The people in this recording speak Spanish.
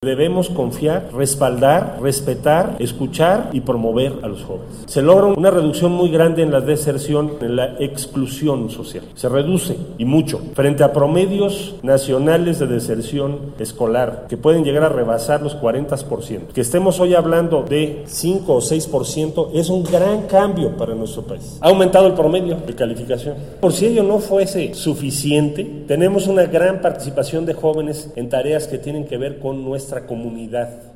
Debemos confiar, respaldar, respetar, escuchar y promover a los jóvenes. Se logra una reducción muy grande en la deserción, en la exclusión social. Se reduce, y mucho, frente a promedios nacionales de deserción escolar, que pueden llegar a rebasar los 40%. Que estemos hoy hablando de 5 o 6% es un gran cambio para nuestro país. Ha aumentado el promedio de calificación. Por si ello no fuese suficiente, tenemos una gran participación de jóvenes en tareas que tienen que ver con nuestra comunidad.